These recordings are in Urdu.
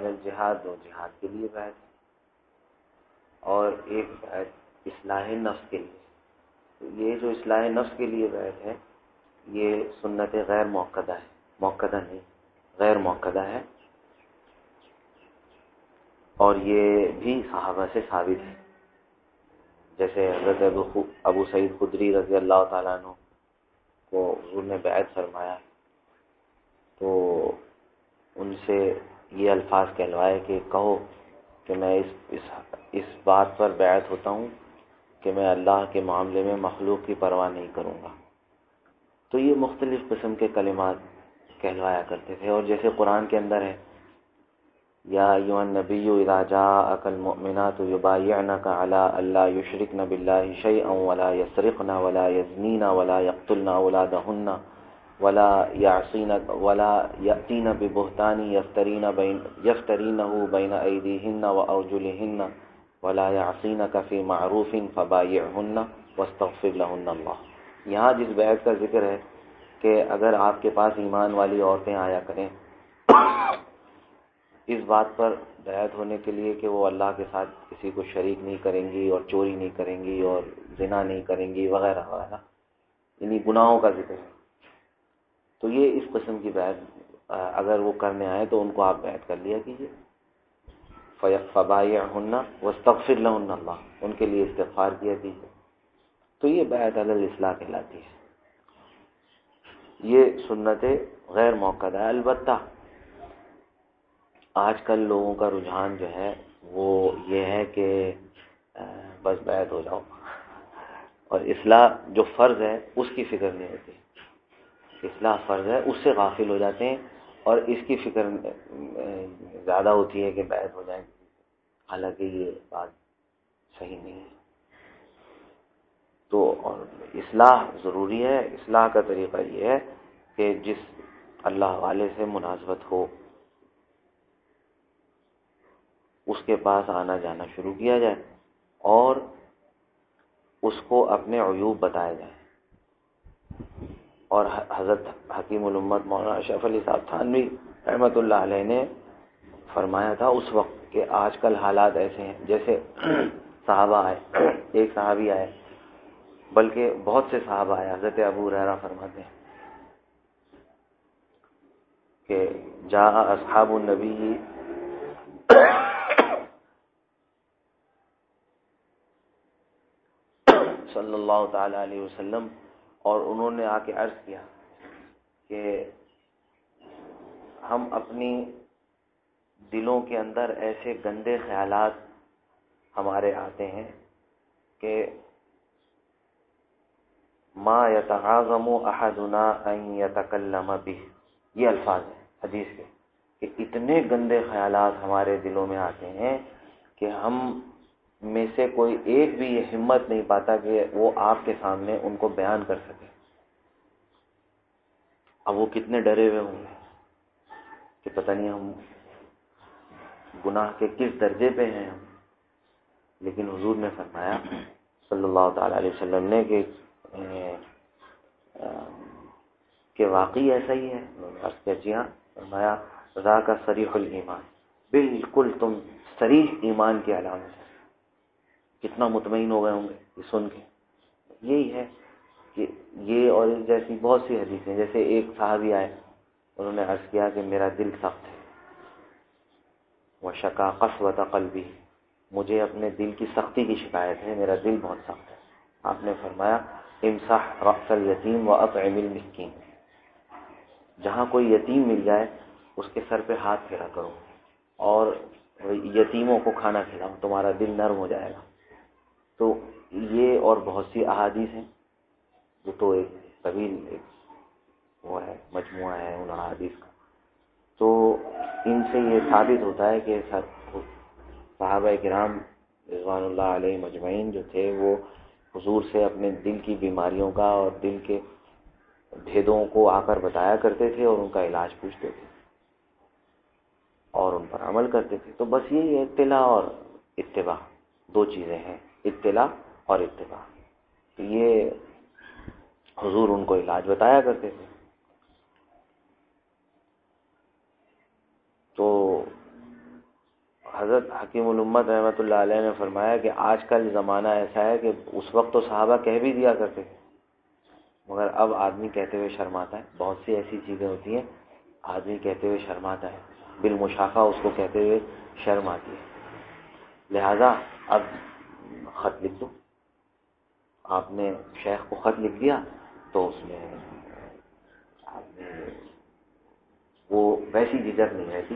الجہاد و جہاد کے لیے بیعت، اور ایک بیعت اصلاح نفس کے لیے. یہ جو اصلاح نفس کے لیے بیعت ہے یہ سنت غیر موقدہ ہے، موقدہ نہیں، غیر موقدہ ہے، اور یہ بھی صحابہ سے ثابت ہے. جیسے حضرت ابو سعید خدری رضی اللہ تعالیٰ عنہ کو حضور نے بیعت فرمایا تو ان سے یہ الفاظ کہلوائے کہ کہو کہ میں اس بات پر بیعت ہوتا ہوں کہ میں اللہ کے معاملے میں مخلوق کی پرواہ نہیں کروں گا. تو یہ مختلف قسم کے کلمات کہلوایا کرتے تھے. اور جیسے قرآن کے اندر ہے یا ایھا النبی اذا جاءک المؤمنات یبایعنک علی الا یشرکن باللہ شیئا ولا یسرقن ولا یزنین ولا یقتلن اولادہن ولا یأتین ببہتان یفترینہ بین ایدیہن وارجلہن ولا یعصینک فی معروف فبایعہن واستغفر لہن اللہ. یہاں جس بیعت کا ذکر ہے کہ اگر آپ کے پاس ایمان والی عورتیں آیا کریں اس بات پر بیعت ہونے کے لیے کہ وہ اللہ کے ساتھ کسی کو شریک نہیں کریں گی اور چوری نہیں کریں گی اور زنا نہیں کریں گی وغیرہ وغیرہ، یعنی گناہوں کا ذکر ہے، تو یہ اس قسم کی بیعت اگر وہ کرنے آئے تو ان کو آپ بیعت کر لیا کیجیے. فبایعہن واستغفر لہن اللہ، ان کے لیے استغفار کیا کیجیے. تو یہ بیعت علی الاصلاح کہلاتی ہے. یہ سنت غیر موقدہ ہے. البتہ آج کل لوگوں کا رجحان جو ہے وہ یہ ہے کہ بس بیعت ہو جاؤ، اور اصلاح جو فرض ہے اس کی فکر نہیں ہوتی. اصلاح فرض ہے اس سے غافل ہو جاتے ہیں اور اس کی فکر زیادہ ہوتی ہے کہ بیعت ہو جائیں، حالانکہ یہ بات صحیح نہیں ہے. تو اور اصلاح ضروری ہے. اصلاح کا طریقہ یہ ہے کہ جس اللہ والے سے مناسبت ہو اس کے پاس آنا جانا شروع کیا جائے اور اس کو اپنے عیوب بتائے جائیں. اور حضرت حکیم الامت مولانا اشرف علی صاحب تھانوی رحمۃ اللہ علیہ نے فرمایا تھا اس وقت کہ آج کل حالات ایسے ہیں جیسے صحابہ آئے، ایک صحابی آئے بلکہ بہت سے صحابہ آئے. حضرت ابو ہریرہ فرماتے ہیں کہ جاء اصحاب النبی صلی اللہ تعالی علیہ وسلم، اور انہوں نے آ کے عرض کیا کہ ہم اپنی دلوں کے اندر ایسے گندے خیالات ہمارے آتے ہیں کہ ما یتعاظم احدنا ان یتکلم بہ، یہ الفاظ ہیں حدیث کے کہ اتنے گندے خیالات ہمارے دلوں میں آتے ہیں کہ ہم میں سے کوئی ایک بھی یہ ہمت نہیں پاتا کہ وہ آپ کے سامنے ان کو بیان کر سکے. اب وہ کتنے ڈرے ہوئے ہوں گے کہ پتہ نہیں ہم گناہ کے کس درجے پہ ہیں ہم. لیکن حضور نے فرمایا صلی اللہ تعالی علیہ وسلم نے کہ واقعی ایسا ہی ہے. عرض کیا جی ہاں. فرمایا ذاک صریح الایمان، بالکل تم صریح ایمان کی علامت ہے. کتنا مطمئن ہو گئے ہوں گے یہ سن کے. یہی ہے کہ یہ اور جیسی بہت سی حدیثیں، جیسے ایک صحابی آئے انہوں نے عرض کیا کہ میرا دل سخت ہے، وشکا قسوۃ قلبی، مجھے اپنے دل کی سختی کی شکایت ہے، میرا دل بہت سخت ہے. آپ نے فرمایا امسح رأس الیتیم واطعم المسکین، جہاں کوئی یتیم مل جائے اس کے سر پہ ہاتھ پھیرا کرو اور یتیموں کو کھانا کھلاؤ، تمہارا دل نرم ہو جائے گا. تو یہ اور بہت سی احادیث ہیں، وہ تو ایک طویل وہ ہے، مجموعہ ہے ان احادیث کا. تو ان سے یہ ثابت ہوتا ہے کہ صحابہ کرام رضوان اللہ علیہ مجمعین جو تھے وہ حضور سے اپنے دل کی بیماریوں کا اور دل کے بھیدوں کو آ کر بتایا کرتے تھے اور ان کا علاج پوچھتے تھے اور ان پر عمل کرتے تھے. تو بس یہی ہے، اطلاع اور اتباع، دو چیزیں ہیں، اطلاع اور اتباع. تو یہ حضور ان کو علاج بتایا کرتے تھے. تو حضرت حکیم الامت رحمۃ اللہ علیہ نے فرمایا کہ آج کل زمانہ ایسا ہے کہ اس وقت تو صحابہ کہہ بھی دیا کرتے تھے، مگر اب آدمی کہتے ہوئے شرماتا ہے. بہت سی ایسی چیزیں ہوتی ہیں آدمی کہتے ہوئے شرماتا ہے، بالمشافہ اس کو کہتے ہوئے شرم آتی ہے. لہذا اب خط لکھ دو. آپ نے شیخ کو خط لکھ دیا تو اس میں آپ نے وہ ویسی جھجک نہیں رہتی.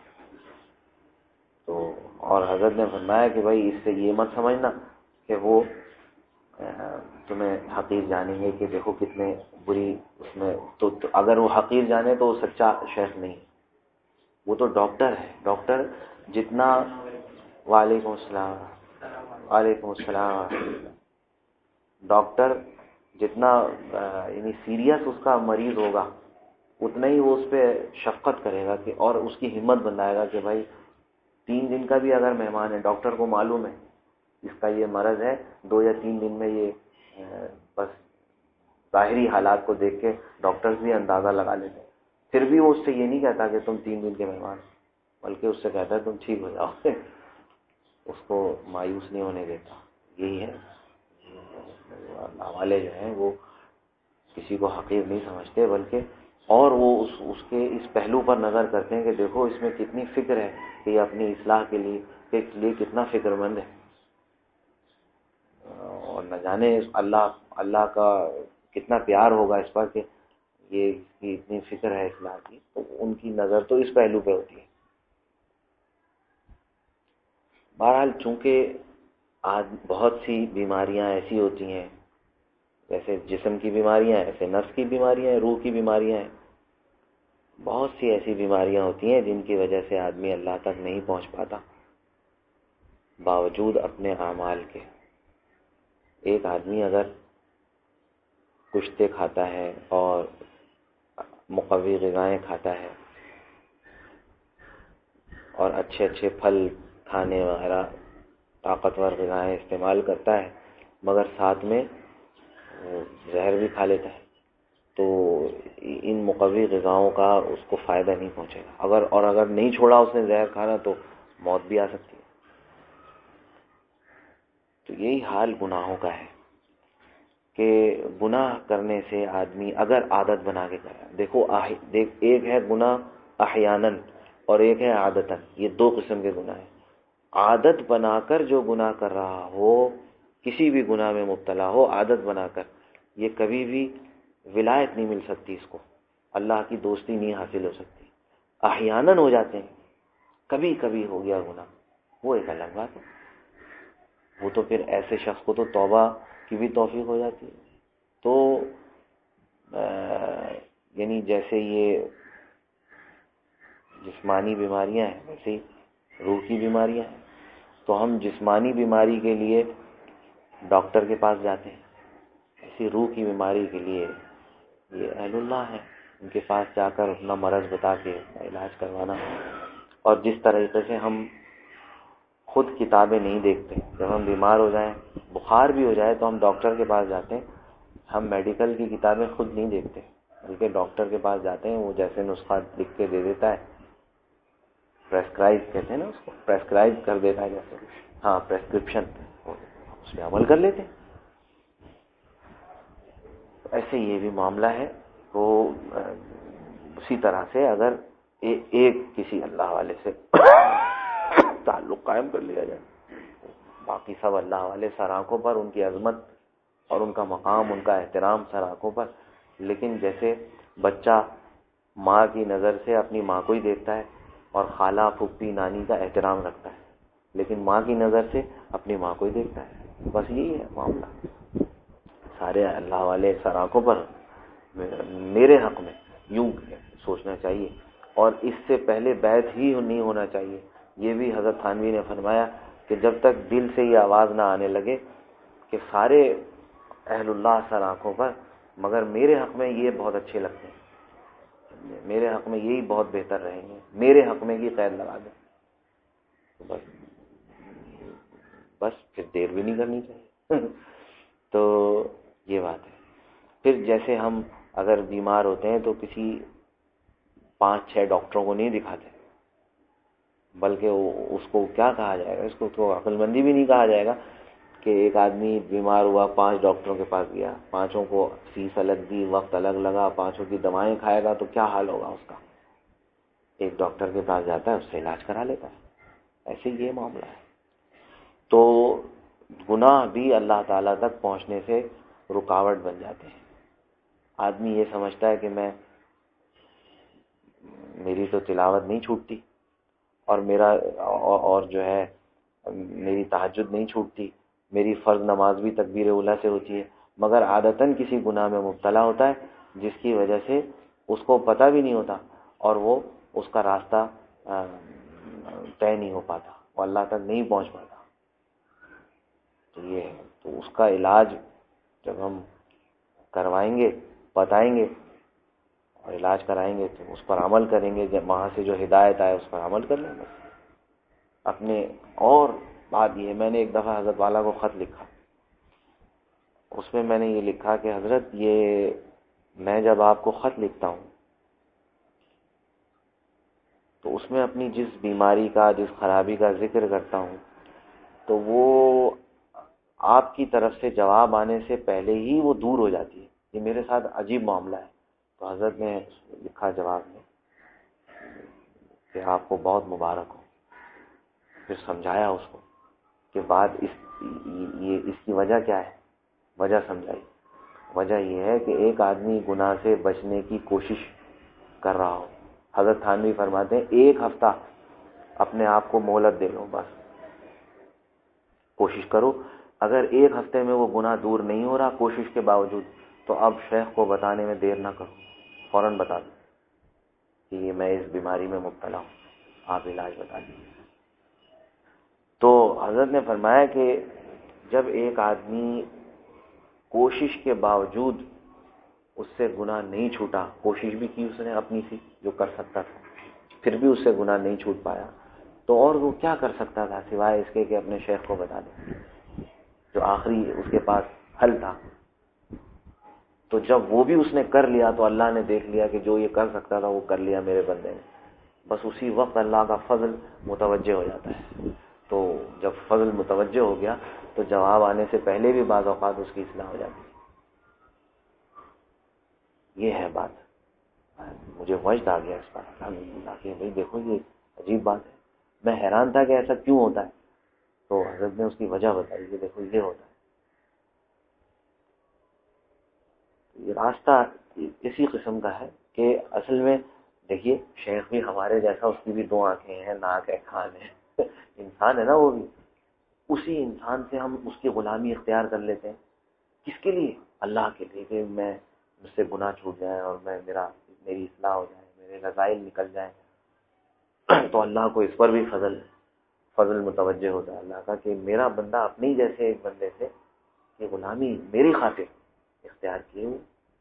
تو اور حضرت نے فرمایا کہ بھائی اس سے یہ مت سمجھنا کہ وہ تمہیں حقیر جانیں گے کہ دیکھو کتنے بری اس میں تو اگر وہ حقیر جانے تو وہ سچا شیخ نہیں. وہ تو ڈاکٹر ہے. ڈاکٹر جتنا وعلیکم السلام وعلیکم السلام ڈاکٹر جتنا یعنی سیریس اس کا مریض ہوگا اتنا ہی وہ اس پہ شفقت کرے گا کہ اور اس کی ہمت بنائے گا کہ بھائی 3 دن کا بھی اگر مہمان ہے، ڈاکٹر کو معلوم ہے اس کا یہ مرض ہے، 2 یا 3 دن میں یہ بس ظاہری حالات کو دیکھ کے ڈاکٹرز بھی اندازہ لگا لیتے ہیں. پھر بھی وہ اس سے یہ نہیں کہتا کہ تم 3 دن کے مہمان، بلکہ اس سے کہتا ہے تم ٹھیک ہو جاؤ. اس کو مایوس نہیں ہونے دیتا. یہی ہے اللہ والے جو ہیں وہ کسی کو حقیر نہیں سمجھتے، بلکہ اور وہ اس کے اس پہلو پر نظر کرتے ہیں کہ دیکھو اس میں کتنی فکر ہے کہ یہ اپنی اصلاح کے لیے کتنا فکر مند ہے. اور نہ جانے اللہ کا کتنا پیار ہوگا اس پر کہ یہ اس کی اتنی فکر ہے اصلاح کی. تو ان کی نظر تو اس پہلو پہ ہوتی ہے. بہرحال چونکہ آج بہت سی بیماریاں ایسی ہوتی ہیں، جیسے جسم کی بیماریاں ہیں، ایسے نفس کی بیماریاں ہیں، روح کی بیماریاں ہیں. بہت سی ایسی بیماریاں ہوتی ہیں جن کی وجہ سے آدمی اللہ تک نہیں پہنچ پاتا باوجود اپنے اعمال کے. ایک آدمی اگر کشتے کھاتا ہے اور مقوی غذائیں کھاتا ہے اور اچھے اچھے پھل کھانے وغیرہ طاقتور غذائیں استعمال کرتا ہے، مگر ساتھ میں زہر بھی کھا لیتا ہے، تو ان مقوی غذاؤں کا اس کو فائدہ نہیں پہنچے گا. اگر نہیں چھوڑا اس نے زہر کھانا تو موت بھی آ سکتی ہے. تو یہی حال گناہوں کا ہے کہ گناہ کرنے سے آدمی اگر عادت بنا کے کرے. دیکھو ایک ہے گناہ احیاناً اور ایک ہے عادتاً. یہ 2 قسم کے گناہ ہیں. عادت بنا کر جو گناہ کر رہا ہو، کسی بھی گناہ میں مبتلا ہو عادت بنا کر، یہ کبھی بھی ولایت نہیں مل سکتی، اس کو اللہ کی دوستی نہیں حاصل ہو سکتی. احیاناً ہو جاتے ہیں، کبھی کبھی ہو گیا گناہ، وہ ایک الگ بات ہے. وہ تو پھر ایسے شخص کو تو توبہ کی بھی توفیق ہو جاتی ہے. تو یعنی جیسے یہ جسمانی بیماریاں ہیں ویسے ہی روح کی بیماریاں ہیں. تو ہم جسمانی بیماری کے لیے ڈاکٹر کے پاس جاتے ہیں، ایسی روح کی بیماری کے لیے یہ اہل اللہ ہیں، ان کے پاس جا کر اپنا مرض بتا کے علاج کروانا. اور جس طریقے سے ہم خود کتابیں نہیں دیکھتے، جب ہم بیمار ہو جائیں، بخار بھی ہو جائے تو ہم ڈاکٹر کے پاس جاتے ہیں. ہم میڈیکل کی کتابیں خود نہیں دیکھتے، بلکہ ڈاکٹر کے پاس جاتے ہیں. وہ جیسے نسخہ لکھ کے دے دیتا ہے، پریسکرائب کہتے ہیں نا اس کو، پریسکرائب کر دیتا ہے جیسے، ہاں پریسکرپشن، اس پہ عمل کر لیتے ہیں. ایسے یہ بھی معاملہ ہے. تو اسی طرح سے اگر ایک کسی اللہ والے سے تعلق قائم کر لیا جائے، باقی سب اللہ والے سر آنکھوں پر، ان کی عظمت اور ان کا مقام، ان کا احترام سر آنکھوں پر. لیکن جیسے بچہ ماں کی نظر سے اپنی ماں کو ہی دیکھتا ہے اور خالہ پھوپھی نانی کا احترام رکھتا ہے، لیکن ماں کی نظر سے اپنی ماں کو ہی دیکھتا ہے. بس یہی ہے معاملہ. سارے اللہ والے سر آنکھوں پر، میرے حق میں یوں سوچنا چاہیے. اور اس سے پہلے بیعت ہی نہیں ہونا چاہیے. یہ بھی حضرت تھانوی نے فرمایا کہ جب تک دل سے یہ آواز نہ آنے لگے کہ سارے اہل اللہ سر آنکھوں پر، مگر میرے حق میں یہ بہت اچھے لگتے ہیں، میرے حق میں یہی بہت بہتر رہیں گے، میرے حق میں یہ قید لگا دیں، بس پھر دیر بھی نہیں کرنی چاہیے. تو یہ بات ہے. پھر جیسے ہم اگر بیمار ہوتے ہیں تو کسی 5-6 ڈاکٹروں کو نہیں دکھاتے، بلکہ اس کو کیا کہا جائے گا، اس کو تو عقل مندی بھی نہیں کہا جائے گا کہ ایک آدمی بیمار ہوا 5 ڈاکٹروں کے پاس گیا، 5 کو فیس الگ دی، وقت الگ لگا، 5 کی دوائیں کھائے گا تو کیا حال ہوگا اس کا؟ ایک ڈاکٹر کے پاس جاتا ہے، اس سے علاج کرا لیتا ہے۔ ایسے ہی یہ معاملہ ہے۔ تو گناہ بھی اللہ تعالیٰ تک پہنچنے سے رکاوٹ بن جاتے ہیں۔ آدمی یہ سمجھتا ہے کہ میری تو تلاوت نہیں چھوٹتی، اور اور جو ہے میری تہجد نہیں چھوٹتی، میری فرض نماز بھی تکبیر اولیٰ سے ہوتی ہے، مگر عادتاً کسی گناہ میں مبتلا ہوتا ہے جس کی وجہ سے اس کو پتہ بھی نہیں ہوتا، اور وہ اس کا راستہ طے نہیں ہو پاتا، وہ اللہ تک نہیں پہنچ پاتا۔ تو یہ ہے، تو اس کا علاج جب ہم کروائیں گے، بتائیں گے اور علاج کرائیں گے تو اس پر عمل کریں گے، جب وہاں سے جو ہدایت آئے اس پر عمل کر لیں گے اپنے۔ اور بات یہ ہے، میں نے ایک دفعہ حضرت والا کو خط لکھا، اس میں میں نے یہ لکھا کہ حضرت، یہ میں جب آپ کو خط لکھتا ہوں تو اس میں اپنی جس بیماری کا، جس خرابی کا ذکر کرتا ہوں تو وہ آپ کی طرف سے جواب آنے سے پہلے ہی وہ دور ہو جاتی ہے۔ یہ میرے ساتھ عجیب معاملہ ہے۔ تو حضرت نے لکھا جواب میں کہ آپ کو بہت مبارک ہو۔ پھر سمجھایا اس کو کہ بات اس کی وجہ کیا ہے، وجہ سمجھائی۔ وجہ یہ ہے کہ ایک آدمی گناہ سے بچنے کی کوشش کر رہا ہو۔ حضرت تھانوی فرماتے ہیں 1 ہفتہ اپنے آپ کو مہلت دے لو، بس کوشش کرو۔ اگر 1 ہفتے میں وہ گناہ دور نہیں ہو رہا کوشش کے باوجود، تو اب شیخ کو بتانے میں دیر نہ کرو، فوراً بتا دو کہ یہ میں اس بیماری میں مبتلا ہوں، آپ علاج بتا دیجیے۔ تو حضرت نے فرمایا کہ جب ایک آدمی کوشش کے باوجود اس سے گناہ نہیں چھوٹا، کوشش بھی کی اس نے اپنی سی جو کر سکتا تھا، پھر بھی اس سے گناہ نہیں چھوٹ پایا، تو اور وہ کیا کر سکتا تھا سوائے اس کے کہ اپنے شیخ کو بتا دے، جو آخری اس کے پاس حل تھا۔ تو جب وہ بھی اس نے کر لیا تو اللہ نے دیکھ لیا کہ جو یہ کر سکتا تھا وہ کر لیا میرے بندے نے، بس اسی وقت اللہ کا فضل متوجہ ہو جاتا ہے۔ تو جب فضل متوجہ ہو گیا تو جواب آنے سے پہلے بھی بعض اوقات اس کی اصلاح ہو جاتی ہے۔ یہ ہے بات، مجھے وجد آ گیا اس پر، الحمدللہ، کہ بھائی دیکھو یہ عجیب بات ہے، میں حیران تھا کہ ایسا کیوں ہوتا ہے، تو حضرت نے اس کی وجہ بتائی کہ دیکھو یہ ہوتا ہے۔ یہ راستہ اسی قسم کا ہے کہ اصل میں دیکھیے شیخ بھی ہمارے جیسا، اس کی بھی 2 آنکھیں ہیں، ناک ہے، کان ہے، انسان ہے نا وہ بھی۔ اسی انسان سے ہم اس کی غلامی اختیار کر لیتے ہیں، کس کے لیے؟ اللہ کے لیے، کہ مجھ سے گناہ چھوٹ جائیں اور میری اصلاح ہو جائے، میرے رذائل نکل جائیں۔ تو اللہ کو اس پر بھی فضل متوجہ ہوتا ہے اللہ کا کہ میرا بندہ اپنے ہی جیسے ایک بندے سے یہ غلامی میری خاطر اختیار کیے ہوئے۔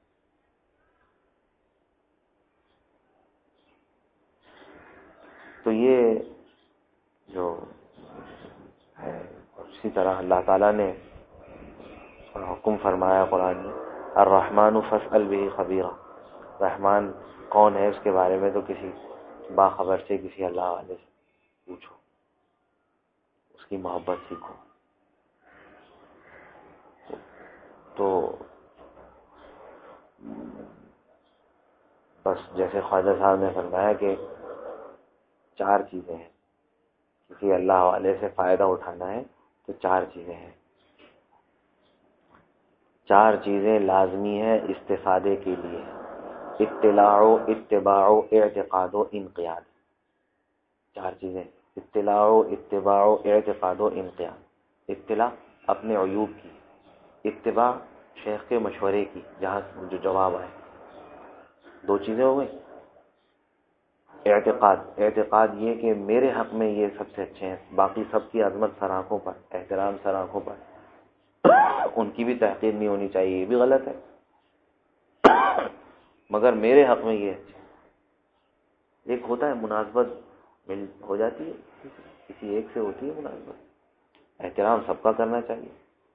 تو یہ جو ہے، اسی طرح اللہ تعالیٰ نے حکم فرمایا قرآن میں، الرحمن فاسأل به خبیرا، رحمان کون ہے اس کے بارے میں تو کسی باخبر سے، کسی اللہ والے سے پوچھو، اس کی محبت سیکھو۔ تو بس جیسے خواجہ صاحب نے فرمایا کہ 4 چیزیں ہیں، کسی اللہ والے سے فائدہ اٹھانا ہے تو 4 چیزیں ہیں، 4 چیزیں لازمی ہیں استفادے کے لیے: اطلاع و اتباع و اعتقاد و انقیاد۔ 4 چیزیں: اطلاع و اتباع و اعتقاد و انقیاد۔ اطلاع اپنے عیوب کی، اتباع شیخ کے مشورے کی جہاں جو جواب آئے، 2 چیزیں ہو گئی۔ اعتقاد یہ کہ میرے حق میں یہ سب سے اچھے ہیں، باقی سب کی عظمت سر آنکھوں پر، احترام سر آنکھوں پر، ان کی بھی تحقیر نہیں ہونی چاہیے، یہ بھی غلط ہے، مگر میرے حق میں یہ اچھا ہے۔ ایک ہوتا ہے مناسبت ہو جاتی ہے، کسی ایک سے ہوتی ہے مناسبت، احترام سب کا کرنا چاہیے۔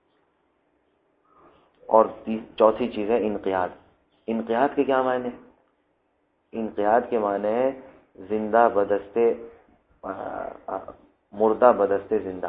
اور 4تھی چیز ہے انقیاد۔ انقیاد کے کیا معنی؟ انقیاد کے معنی ہے زندہ بدستے مردہ بدستے زندہ،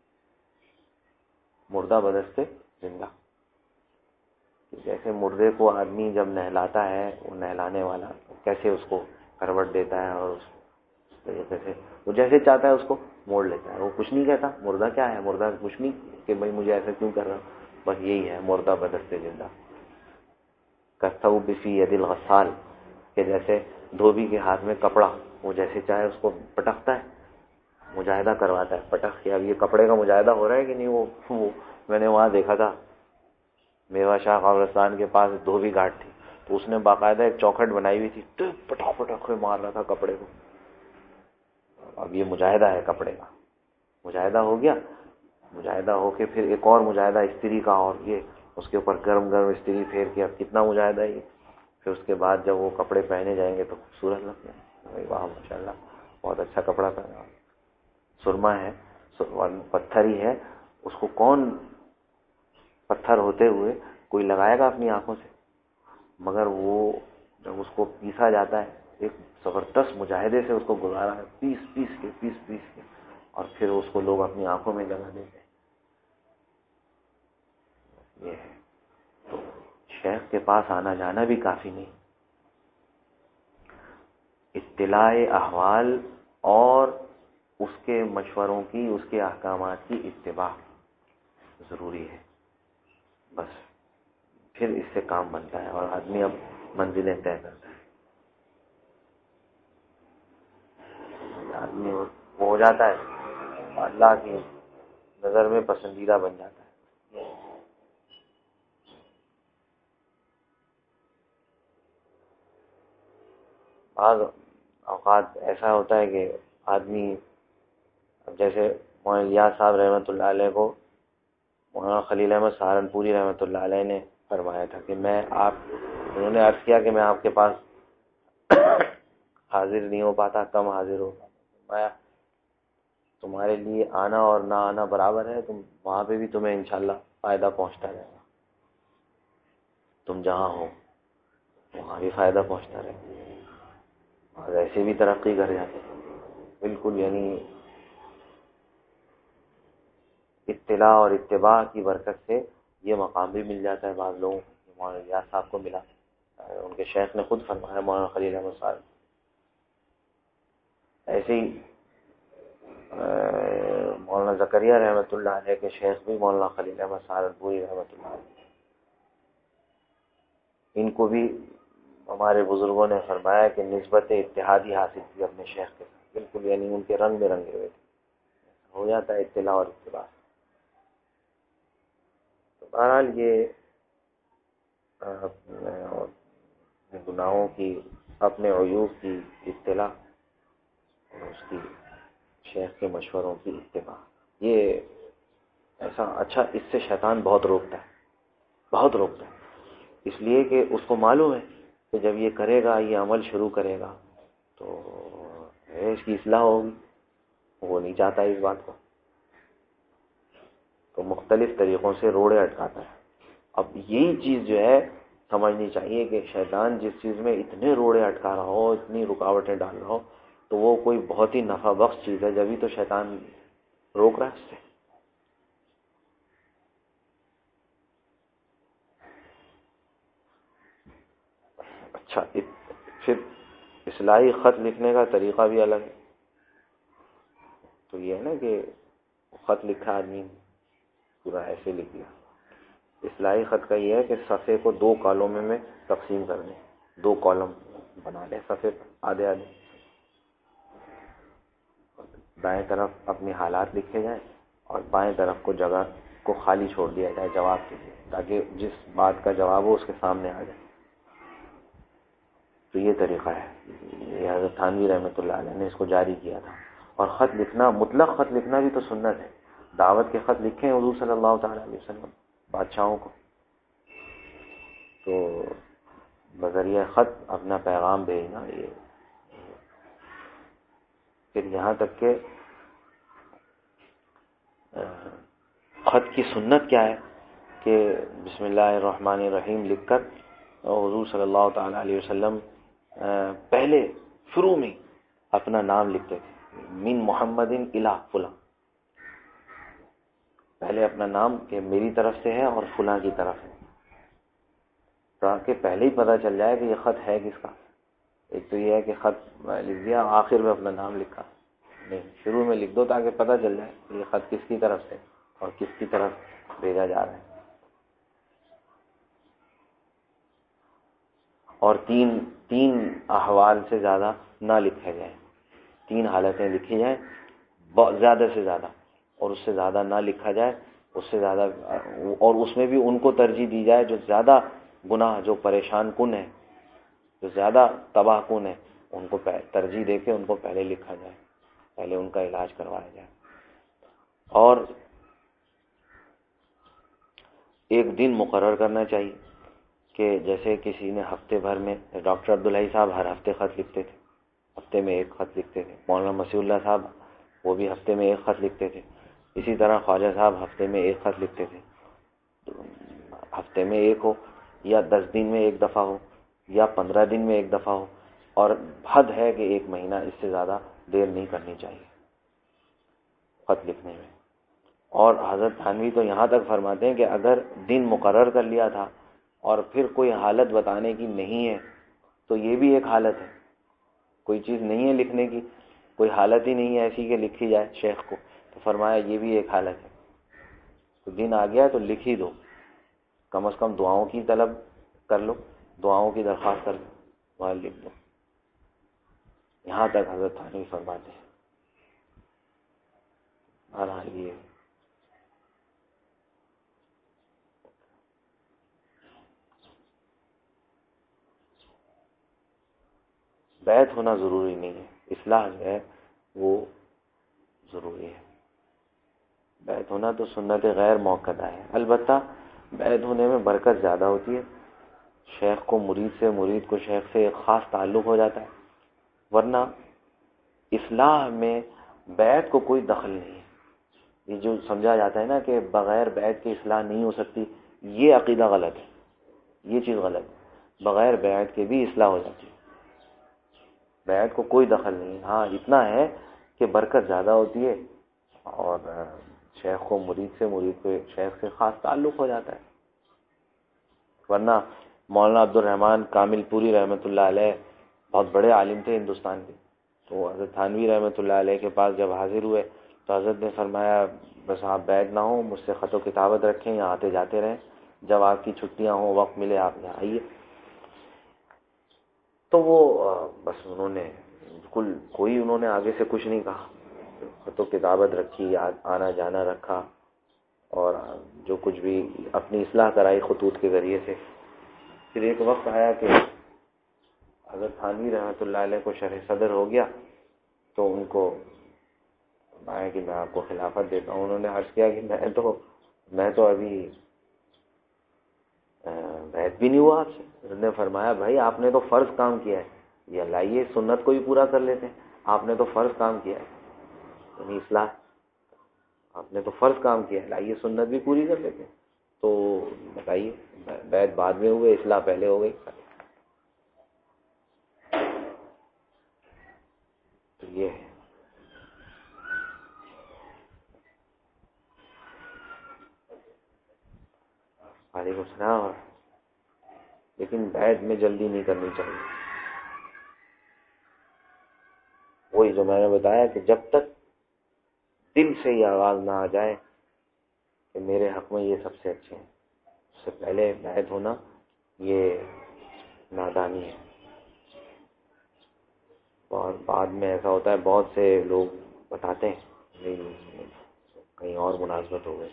مردہ بدستے زندہ. جیسے مردے کو آدمی جب نہلاتا ہے، وہ نہلانے والا کیسے اس کو کروٹ دیتا ہے اور اس طریقے سے وہ جیسے چاہتا ہے اس کو موڑ لیتا ہے. وہ کچھ نہیں کہتا. مردہ کیا ہے؟ مردہ کچھ نہیں کہ بھائی مجھے ایسا کیوں کر رہا. بس یہی ہے مردہ بدستے زندہ. کثوب فی ید الغسال، کہ جیسے دھوبی کے ہاتھ میں کپڑا، وہ جیسے چاہے اس کو پٹکتا ہے، مجاہدہ کرواتا ہے پٹک کے. اب یہ کپڑے کا مجاہدہ ہو رہا ہے کہ نہیں؟ وہ میں نے وہاں دیکھا تھا میوا شاہ قبرستان کے پاس دھوبی گھاٹ تھی، تو اس نے باقاعدہ ایک چوکھٹ بنائی ہوئی تھی، تو پٹاخ پٹاخ کے مار رہا تھا کپڑے کو. اب یہ مجاہدہ ہے کپڑے کا. مجاہدہ ہو گیا. مجاہدہ ہو کے پھر ایک اور مجاہدہ استری کا، اور یہ اس کے اوپر گرم گرم استری پھیر کے. اب کتنا مجاہدہ ہے یہ. پھر اس کے بعد جب وہ کپڑے پہنے جائیں گے تو خوبصورت لگتے ہیں. واہ ماشاء اللہ، بہت اچھا کپڑا پہنا. سرما ہے، پتھر ہی ہے، اس کو کون پتھر ہوتے ہوئے کوئی لگائے گا اپنی آنکھوں سے؟ مگر وہ جب اس کو پیسا جاتا ہے، ایک زبردست مجاہدے سے اس کو گزارا ہے، پیس پیس کے، اور پھر اس کو لوگ اپنی آنکھوں میں لگا دیتے ہیں. یہ ہے. تو شیخ کے پاس آنا جانا بھی کافی نہیں. اطلاع احوال اور اس کے مشوروں کی، اس کے احکامات کی اتباع ضروری ہے. بس پھر اس سے کام بنتا ہے اور آدمی اب منزلیں طے کرتا ہے. آدمی وہ ہو جاتا ہے، اللہ کی نظر میں پسندیدہ بن جاتا ہے. بعض اوقات ایسا ہوتا ہے کہ آدمی، جیسے مولانا الیاس صاحب رحمۃ اللہ علیہ کو مولانا خلیل احمد سہارنپوری رحمۃ اللہ علیہ نے فرمایا تھا کہ انہوں نے عرض کیا کہ میں آپ کے پاس حاضر نہیں ہو پاتا، کم حاضر ہو پاتا. فرمایا تمہارے لیے آنا اور نہ آنا برابر ہے. تم وہاں پہ بھی تمہیں انشاءاللہ فائدہ پہنچتا رہے گا. تم جہاں ہو وہاں بھی فائدہ پہنچتا رہے گا، اور ایسے بھی ترقی کر جاتے. بالکل یعنی اطلاع اور اتباع کی برکت سے یہ مقام بھی مل جاتا ہے بعض لوگوں کو. مولانا الیاس صاحب کو ملا. ان کے شیخ نے خود فرمایا، مولانا خلیل احمد صاحب. ایسے ہی مولانا زکریا رحمۃ اللہ علیہ کے شیخ بھی مولانا خلیل احمد سہارنپوری رحمۃ اللہ علیہ. ان کو بھی ہمارے بزرگوں نے فرمایا کہ نسبت اتحادی حاصل کی اپنے شیخ کے ساتھ. بالکل یعنی ان کے رنگ میں رنگے ہوئے تھے. ہو جاتا ہے اطلاع اور اتباع. تو بہرحال یہ اپنے گناہوں کی، اپنے عیوب کی اطلاع اور اس کی شیخ کے مشوروں کی اتباع، یہ ایسا اچھا. اس سے شیطان بہت روکتا ہے، بہت روکتا ہے. اس لیے کہ اس کو معلوم ہے کہ جب یہ کرے گا، یہ عمل شروع کرے گا تو اس کی اصلاح ہوگی. وہ نہیں چاہتا اس بات کو، تو مختلف طریقوں سے روڑے اٹکاتا ہے. اب یہی چیز جو ہے سمجھنی چاہیے کہ شیطان جس چیز میں اتنے روڑے اٹکا رہا ہو، اتنی رکاوٹیں ڈال رہا ہو، تو وہ کوئی بہت ہی نفع بخش چیز ہے. جبھی تو شیطان روک رہا ہے اس سے. اچھا، پھر اصلاحی خط لکھنے کا طریقہ بھی الگ ہے. تو یہ ہے نا کہ خط لکھا آدمی پورا ایسے لکھ لیا. اصلاحی خط کا یہ ہے کہ صفحے کو 2 کالموں میں تقسیم کر دیں. 2 کالم بنا لیں صفحے پر، آدھے آدھے. دائیں طرف اپنے حالات لکھے جائیں اور بائیں طرف کو جگہ کو خالی چھوڑ دیا جائے جواب کے لیے، تاکہ جس بات کا جواب ہو اس کے سامنے آ جائے. تو یہ طریقہ ہے. یہ حضرت تھانوی رحمۃ اللہ علیہ نے اس کو جاری کیا تھا. اور خط لکھنا، مطلق خط لکھنا بھی تو سنت ہے. دعوت کے خط لکھے ہیں حضور صلی اللہ تعالی علیہ وسلم بادشاہوں کو، تو بذریعہ خط اپنا پیغام بھیجنا. یہ پھر یہاں تک کہ خط کی سنت کیا ہے کہ بسم اللہ الرحمن الرحیم لکھ کر حضور صلی اللہ تعالی علیہ وسلم پہلے شروع میں اپنا نام لکھتے تھے. من محمد الی فلاں، پہلے اپنا نام کہ میری طرف سے ہے اور فلاں کی طرف ہے، تاکہ پہلے ہی پتہ چل جائے کہ یہ خط ہے کس کا۔ ایک تو یہ ہے کہ خط لکھ دیا آخر میں اپنا نام لکھا، نہیں، شروع میں لکھ دو تاکہ پتہ چل جائے کہ یہ خط کس کی طرف سے اور کس کی طرف بھیجا جا رہا ہے۔ اور تین احوال سے زیادہ نہ لکھے جائیں، 3 حالتیں لکھی جائیں زیادہ سے زیادہ، اور اس سے زیادہ نہ لکھا جائے، اس سے زیادہ، اور اس میں بھی ان کو ترجیح دی جائے جو زیادہ گناہ، جو پریشان کن ہے، جو زیادہ تباہ کن ہے، ان کو ترجیح دے کے ان کو پہلے لکھا جائے، پہلے ان کا علاج کروایا جائے۔ اور ایک دن مقرر کرنا چاہیے کہ جیسے کسی نے ہفتے بھر میں، ڈاکٹر عبدالحی صاحب ہر ہفتے خط لکھتے تھے، ہفتے میں ایک خط لکھتے تھے، مولانا مسیح اللہ صاحب وہ بھی ہفتے میں ایک خط لکھتے تھے، اسی طرح خواجہ صاحب ہفتے میں ایک خط لکھتے تھے۔ ہفتے میں ایک ہو یا 10 دن میں ایک دفعہ ہو یا 15 دن میں ایک دفعہ ہو، اور حد ہے کہ 1 مہینہ، اس سے زیادہ دیر نہیں کرنی چاہیے خط لکھنے میں۔ اور حضرت تھانوی تو یہاں تک فرماتے ہیں کہ اگر دن مقرر کر لیا تھا اور پھر کوئی حالت بتانے کی نہیں ہے تو یہ بھی ایک حالت ہے، کوئی چیز نہیں ہے لکھنے کی، کوئی حالت ہی نہیں ہے ایسی کہ لکھی جائے شیخ کو، تو فرمایا یہ بھی ایک حالت ہے، تو دن آ گیا تو لکھ ہی دو، کم از کم دعاؤں کی طلب کر لو، دعاؤں کی درخواست کر لو، وہاں لکھ دو۔ یہاں تک حضرت تھانوی فرماتے ہیں۔ بہرحال یہ بیعت ہونا ضروری نہیں ہے، اصلاح جو ہے وہ ضروری ہے۔ بیعت ہونا تو سنت غیر موقدہ ہے، البتہ بیعت ہونے میں برکت زیادہ ہوتی ہے، شیخ کو مرید سے، مرید کو شیخ سے ایک خاص تعلق ہو جاتا ہے، ورنہ اصلاح میں بیعت کو کوئی دخل نہیں ہے۔ یہ جو سمجھا جاتا ہے نا کہ بغیر بیعت کے اصلاح نہیں ہو سکتی، یہ عقیدہ غلط ہے، یہ چیز غلط ہے، بغیر بیعت کے بھی اصلاح ہو جاتی ہے، بیعت کو کوئی دخل نہیں۔ ہاں اتنا ہے کہ برکت زیادہ ہوتی ہے، اور شیخ کو مرید سے، مرید کو شیخ سے خاص تعلق ہو جاتا ہے۔ ورنہ مولانا عبد الرحمن کامل پوری رحمۃ اللہ علیہ بہت بڑے عالم تھے ہندوستان کے، تو حضرت تھانوی رحمۃ اللہ علیہ کے پاس جب حاضر ہوئے تو حضرت نے فرمایا بس آپ بیعت نہ ہوں، مجھ سے خط و کتابت رکھیں، یہاں آتے جاتے رہیں، جب آپ کی چھٹیاں ہوں، وقت ملے، آپ یہاں آئیے۔ تو وہ بس انہوں نے بالکل کوئی، انہوں نے آگے سے کچھ نہیں کہا، خط و کتابت رکھی، آنا جانا رکھا، اور جو کچھ بھی اپنی اصلاح کرائی خطوط کے ذریعے سے۔ پھر ایک وقت آیا کہ حضرت تھانوی رحمۃ اللہ علیہ کو شرح صدر ہو گیا، تو ان کو آیا کہ میں آپ کو خلافت دیتا ہوں۔ انہوں نے عرض کیا کہ میں تو ابھی بیعت بھی نہیں ہوا آپ سے۔ حضرت نے فرمایا بھائی آپ نے تو فرض کام کیا ہے، یہ لائیے سنت کو بھی پورا کر لیتے ہیں، آپ نے تو فرض کام کیا ہے، یعنی اصلاح، آپ نے تو فرض کام کیا ہے، لائیے سنت بھی پوری کر لیتے ہیں۔ تو بتائیے، بیعت بعد میں ہوئے، اصلاح پہلے ہو گئی۔ تو یہ ہے۔ وعلیکم السلام۔ لیکن بیعت میں جلدی نہیں کرنی چاہیے، وہی جو میں نے بتایا کہ جب تک دل سے یہ آواز نہ آ جائے کہ میرے حق میں یہ سب سے اچھے ہیں، اس سے پہلے بیعت ہونا یہ نادانی ہے۔ اور بعد میں ایسا ہوتا ہے، بہت سے لوگ بتاتے ہیں نہیں کہیں اور مناسبت ہو گئی،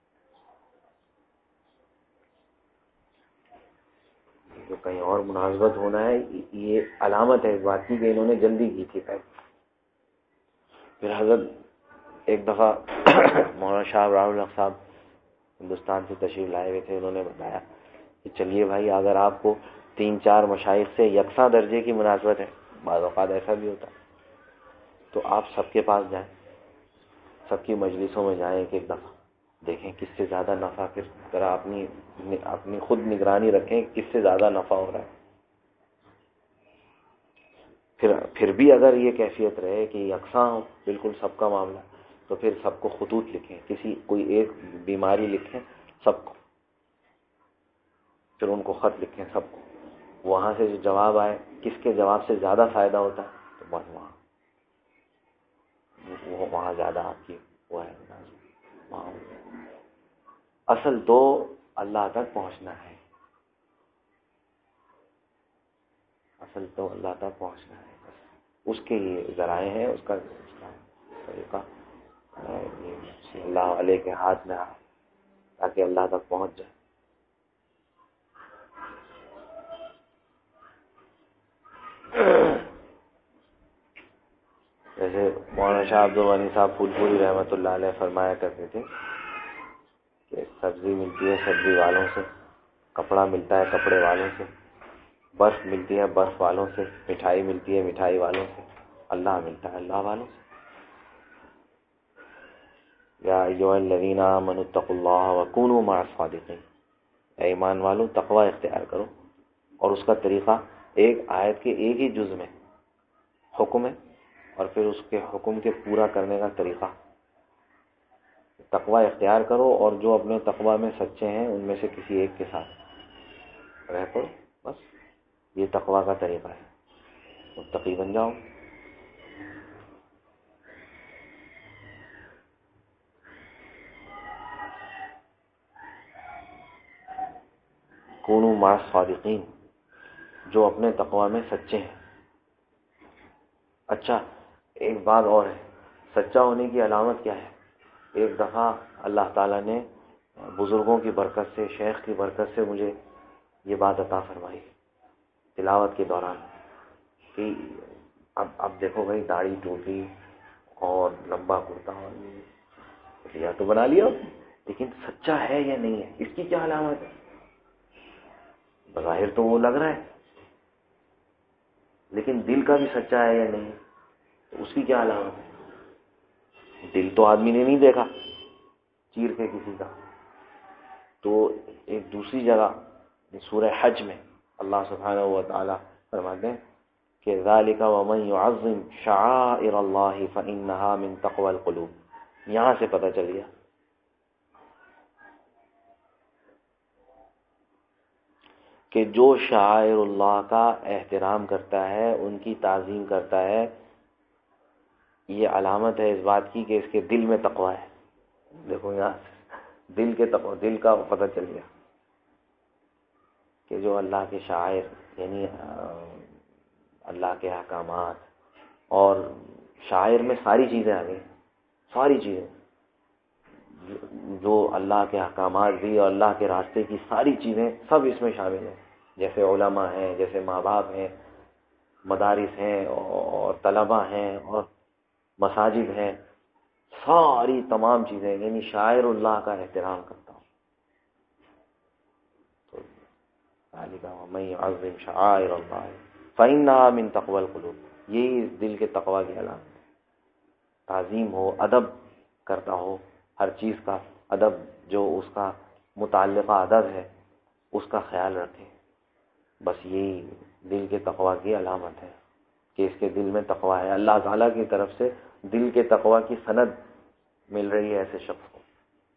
جو کہیں اور مناسبت ہونا ہے یہ علامت ہے اس بات کی کہ انہوں نے جلدی کی تھی بیعت۔ پھر حضرت ایک دفعہ مولانا شاہ راہ الحق صاحب ہندوستان سے تشریف لائے ہوئے تھے، انہوں نے بتایا کہ چلیے بھائی اگر آپ کو 3-4 مشائخ سے یکساں درجے کی مناسبت ہے، بعض اوقات ایسا بھی ہوتا ہے، تو آپ سب کے پاس جائیں، سب کی مجلسوں میں جائیں، ایک دفعہ دیکھیں کس سے زیادہ نفع، پھر ذرا اپنی خود نگرانی رکھیں کس سے زیادہ نفع ہو رہا ہے۔ پھر بھی اگر یہ کیفیت رہے کہ یکساں ہو بالکل سب کا معاملہ، تو پھر سب کو خطوط لکھیں، کوئی ایک بیماری لکھیں سب کو، پھر ان کو خط لکھیں سب کو، وہاں سے جو جواب آئے، کس کے جواب سے زیادہ فائدہ ہوتا ہے تو بس وہاں زیادہ آپ کی وہ ہے وہاں۔ اصل تو اللہ تک پہنچنا ہے، اصل تو اللہ تک پہنچنا ہے، بس اس کے یہ ذرائع ہیں، اس کا طریقہ یہ اللہ علیہ کے ہاتھ میں تاکہ اللہ تک پہنچ جائے۔ جیسے مولانا شاہ عبد الغنی صاحب پھول پوری رحمۃ اللہ علیہ فرمایا کرتے تھے کہ سبزی ملتی ہے سبزی والوں سے، کپڑا ملتا ہے کپڑے والوں سے، برف ملتی ہے برف والوں سے، مٹھائی ملتی ہے مٹھائی والوں سے، اللہ ملتا ہے اللہ والوں سے۔ یا ایھا الذین آمنوا اتقوا اللہ وکونوا مع الصادقین، اے ایمان والو تقوی اختیار کرو، اور اس کا طریقہ ایک آیت کے ایک ہی جز میں حکم ہے، اور پھر اس کے حکم کے پورا کرنے کا طریقہ، تقوی اختیار کرو اور جو اپنے تقوی میں سچے ہیں ان میں سے کسی ایک کے ساتھ رہ پڑو، بس یہ تقوی کا طریقہ ہے، متقی بن جاؤ۔ کونوا مع الصادقین، جو اپنے تقوی میں سچے ہیں۔ اچھا ایک بات اور ہے، سچا ہونے کی علامت کیا ہے؟ ایک دفعہ اللہ تعالیٰ نے بزرگوں کی برکت سے، شیخ کی برکت سے مجھے یہ بات عطا فرمائی تلاوت کے دوران کہ اب دیکھو بھائی، داڑھی ٹوپی اور لمبا کرتا اور یا تو بنا لیا، لیکن سچا ہے یا نہیں ہے اس کی کیا علامت ہے؟ بظاہر تو وہ لگ رہا ہے، لیکن دل کا بھی سچا ہے یا نہیں، تو اس کی کیا علامت ہے؟ دل تو آدمی نے نہیں دیکھا چیر کے کسی کا، تو ایک دوسری جگہ سورہ حج میں اللہ سبحانہ و تعالی فرماتے ہیں کہ ذالک ومن یعظم شعائر اللہ فانھا من تقوی القلوب، یہاں سے پتہ چل گیا کہ جو شعائر اللہ کا احترام کرتا ہے، ان کی تعظیم کرتا ہے، یہ علامت ہے اس بات کی کہ اس کے دل میں تقوی ہے۔ دیکھو یہاں دل کے تقوی، دل کا پتہ چل گیا کہ جو اللہ کے شعائر یعنی اللہ کے احکامات، اور شاعر میں ساری چیزیں آ گئی، ساری چیزیں جو اللہ کے احکامات بھی اور اللہ کے راستے کی ساری چیزیں سب اس میں شامل ہیں، جیسے علماء ہیں، جیسے ماں باپ ہیں، مدارس ہیں اور طلباء ہیں اور مساجد ہیں، ساری تمام چیزیں، یعنی شاعر اللہ کا احترام کرتا ہوں۔ تو ذالک ومن یعظم شعائر اللہ فانھا من تقوی القلوب، یہی اس دل کے تقوی کی علامت ہے، تعظیم ہو، ادب کرتا ہو، ہر چیز کا ادب جو اس کا متعلقہ ادب ہے اس کا خیال رکھے، بس یہی دل کے تقوی کی علامت ہے کہ اس کے دل میں تقوی ہے، اللہ تعالیٰ کی طرف سے دل کے تقوی کی سند مل رہی ہے ایسے شخص کو۔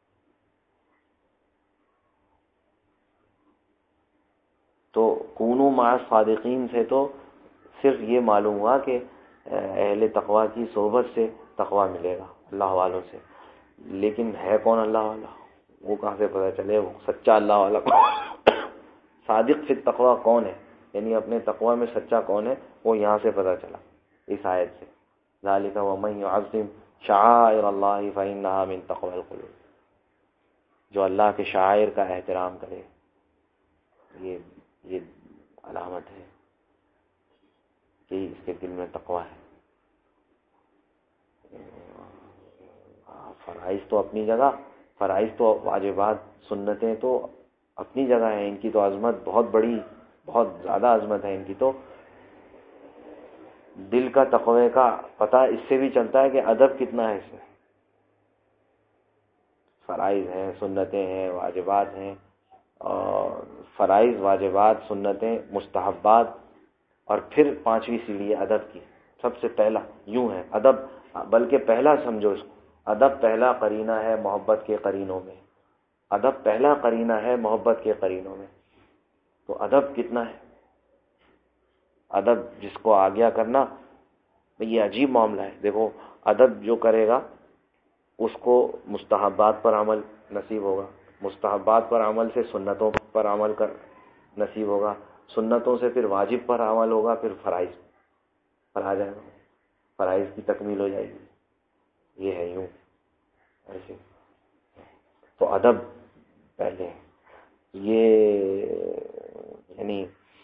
تو کونوا مع الصادقین سے تو صرف یہ معلوم ہوا کہ اہل تقوی کی صحبت سے تقوی ملے گا، اللہ والوں سے، لیکن ہے کون اللہ والا؟ وہ کہاں سے پتہ چلے؟ وہ سچا اللہ والا صادق فی التقوی کون ہے، یعنی اپنے تقوی میں سچا کون ہے، وہ یہاں سے پتہ چلا اس آیت سے، ذالک ومن یعظم شعائر اللہ فانھا من تقوی القلوب، جو اللہ کے شعائر کا احترام کرے، یہ علامت ہے کہ اس کے دل میں تقوی ہے۔ فرائض تو اپنی جگہ، فرائض تو واجبات سنتیں تو اپنی جگہ ہیں، ان کی تو عظمت بہت بڑی، بہت زیادہ عظمت ہے ان کی، تو دل کا تقوی کا پتہ اس سے بھی چلتا ہے کہ ادب کتنا ہے اس میں۔ فرائض ہیں، سنتیں ہیں، واجبات ہیں، اور فرائض، واجبات، سنتیں، مستحبات اور پھر پانچویں سیڑھی ہے ادب کی. سب سے پہلا یوں ہے ادب، بلکہ پہلا سمجھو اس کو، ادب پہلا قرینہ ہے محبت کے قرینوں میں. ادب پہلا قرینہ ہے محبت کے قرینوں میں. تو ادب کتنا ہے، ادب جس کو آگیا کرنا، یہ عجیب معاملہ ہے. دیکھو ادب جو کرے گا اس کو مستحبات پر عمل نصیب ہوگا، مستحبات پر عمل سے سنتوں پر عمل کر نصیب ہوگا، سنتوں سے پھر واجب پر عمل ہوگا، پھر فرائض پر آ جائے گا، فرائض کی تکمیل ہو جائے گی. یہ ہے یوں ایسے. تو ادب پہلے ہے. یہ یعنی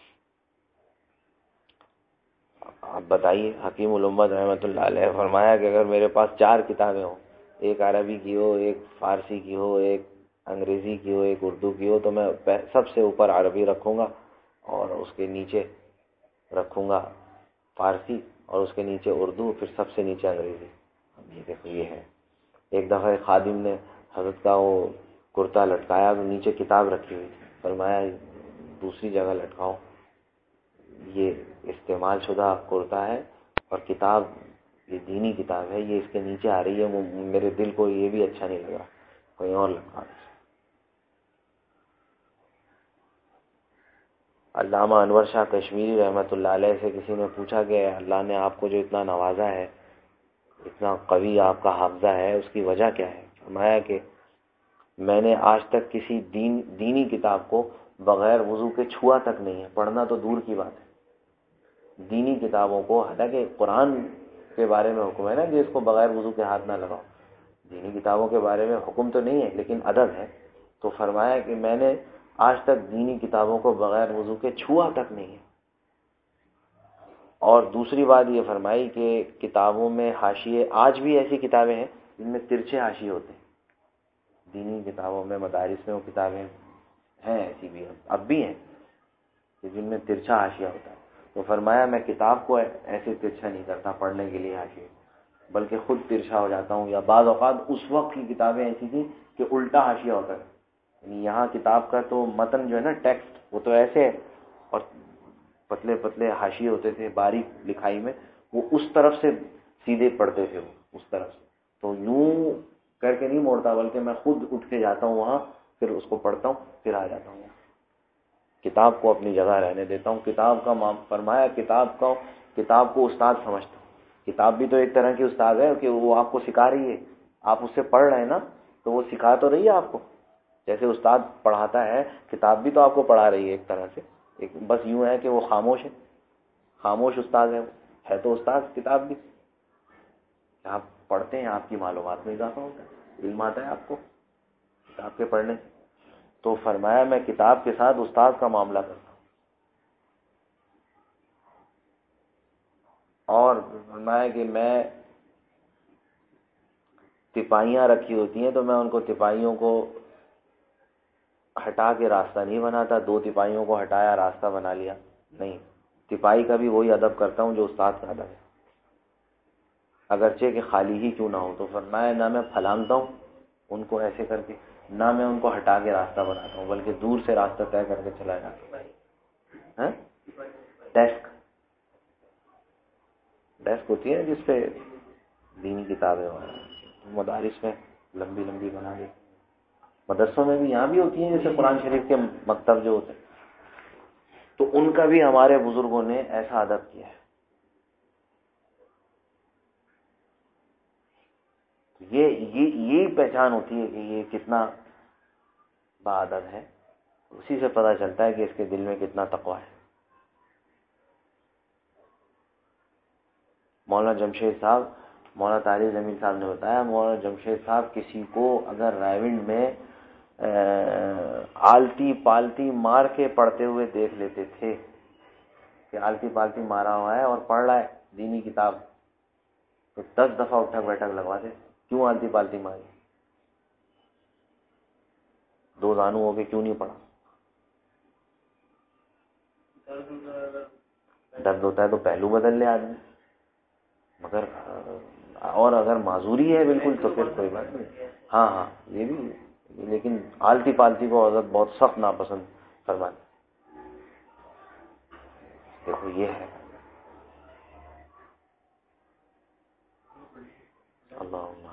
آپ بتائیے، حکیم الامت رحمۃ اللہ علیہ فرمایا کہ اگر میرے پاس 4 کتابیں ہوں، ایک عربی کی ہو، ایک فارسی کی ہو، ایک انگریزی کی ہو، ایک اردو کی ہو، تو میں سب سے اوپر عربی رکھوں گا اور اس کے نیچے رکھوں گا فارسی، اور اس کے نیچے اردو، پھر سب سے نیچے انگریزی. یہ دیکھو یہ ہے. ایک دفعہ ایک خادم نے حضرت کا وہ کرتا لٹکایا تو نیچے کتاب رکھی ہوئی تھی. فرمایا دوسری جگہ لٹکاؤ، یہ استعمال شدہ کرتا ہے اور کتاب یہ دینی کتاب ہے، یہ اس کے نیچے آ رہی ہے، میرے دل کو یہ بھی اچھا نہیں لگا، کوئی اور لٹکا. علامہ انور شاہ کشمیری رحمۃ اللہ علیہ سے کسی نے پوچھا کہ اللہ نے آپ کو جو اتنا نوازا ہے، اتنا قوی آپ کا حافظہ ہے، اس کی وجہ کیا ہے؟ فرمایا کہ میں نے آج تک کسی دینی کتاب کو بغیر وضو کے چھوا تک نہیں ہے، پڑھنا تو دور کی بات ہے. دینی کتابوں کو، حالانکہ قرآن کے بارے میں حکم ہے نا کہ اس کو بغیر وضو کے ہاتھ نہ لگاؤ، دینی کتابوں کے بارے میں حکم تو نہیں ہے لیکن ادب ہے. تو فرمایا کہ میں نے آج تک دینی کتابوں کو بغیر وضو کے چھوا تک نہیں ہے. اور دوسری بات یہ فرمائی کہ کتابوں میں حاشیے، آج بھی ایسی کتابیں ہیں جن میں ترچھے حاشیے ہوتے ہیں. دینی کتابوں میں، مدارس میں وہ کتابیں ہیں، ایسی بھی اب بھی ہیں کہ جن میں ترچھا حاشیہ ہوتا ہے. تو فرمایا میں کتاب کو ایسے ترچھا نہیں کرتا پڑھنے کے لیے حاشیے، بلکہ خود ترچھا ہو جاتا ہوں. یا بعض اوقات اس وقت کی کتابیں ایسی تھیں کہ الٹا حاشیہ ہوتا ہے. یعنی یہاں کتاب کا تو متن جو ہے نا، ٹیکسٹ، وہ تو ایسے ہے، اور پتلے پتلے حاشیے ہوتے تھے باریک لکھائی میں، وہ اس طرف سے سیدھے پڑھتے تھے، وہ اس طرف سے. تو یوں کر کے نہیں موڑتا، بلکہ میں خود اٹھ کے جاتا ہوں وہاں، پھر اس کو پڑھتا ہوں، پھر آ جاتا ہوں. کتاب کو اپنی جگہ رہنے دیتا ہوں. کتاب کا فرمایا کتاب کو استاد سمجھتا ہوں. کتاب بھی تو ایک طرح کی استاد ہے کہ وہ آپ کو سکھا رہی ہے، آپ اس سے پڑھ رہے ہیں نا، تو وہ سکھا تو رہی ہے آپ کو. جیسے استاد پڑھاتا ہے، کتاب بھی تو آپ کو پڑھا رہی ہے ایک طرح سے. بس یوں ہے کہ وہ خاموش ہے، خاموش استاد ہے تو استاد کتاب بھی. آپ پڑھتے ہیں، آپ کی معلومات میں اضافہ ہوتا ہے، علم آتا ہے آپ کو کتاب کے پڑھنے سے. تو فرمایا میں کتاب کے ساتھ استاد کا معاملہ کرتا ہوں. اور فرمایا کہ میں تپائیاں رکھی ہوتی ہیں تو میں ان کو تپائیوں کو ہٹا کے راستہ نہیں بناتا، 2 تپائیوں کو ہٹایا راستہ بنا لیا، نہیں. تپائی کا بھی وہی ادب کرتا ہوں جو استاد کا ادب ہے، اگرچہ کہ خالی ہی کیوں نہ ہو. تو فرمایا نہ میں پھلانگتا ہوں ان کو ایسے کر کے، نہ میں ان کو ہٹا کے راستہ بناتا ہوں، بلکہ دور سے راستہ طے کر کے چلا جاتا ہوں. ڈیسک ہوتی ہے جس پہ دینی کتابیں مدارس میں لمبی لمبی بنا دی، مدرسوں میں بھی، یہاں بھی ہوتی ہیں جیسے قرآن شریف کے مکتب جو ہوتے ہیں. تو ان کا بھی ہمارے بزرگوں نے ایسا ادب کیا ہے. یہ پہچان ہوتی ہے کہ یہ کتنا باادب ہے. اسی سے پتہ چلتا ہے کہ اس کے دل میں کتنا تقویٰ ہے. مولانا جمشید صاحب، مولانا طارق جمیل صاحب نے بتایا، مولانا جمشید صاحب کسی کو اگر رائیونڈ میں آلتی پالتی مار کے پڑھتے ہوئے دیکھ لیتے تھے کہ آلتی پالتی مارا ہوا ہے اور پڑھ رہا ہے دینی کتاب، تو 10 دفعہ اٹھک بیٹھک لگواتے. کیوں آلتی پالتی ماری؟ 2 زانو ہو کے کیوں نہیں پڑھا؟ درد ہوتا ہے تو پہلو بدل لے آدمی. مگر اور اگر معذوری ہے بالکل تو پھر کوئی بات نہیں. ہاں یہ بھی، لیکن آلتی پالتی کو حضرت بہت سخت ناپسند فرماتے. دیکھو یہ ہے اللہ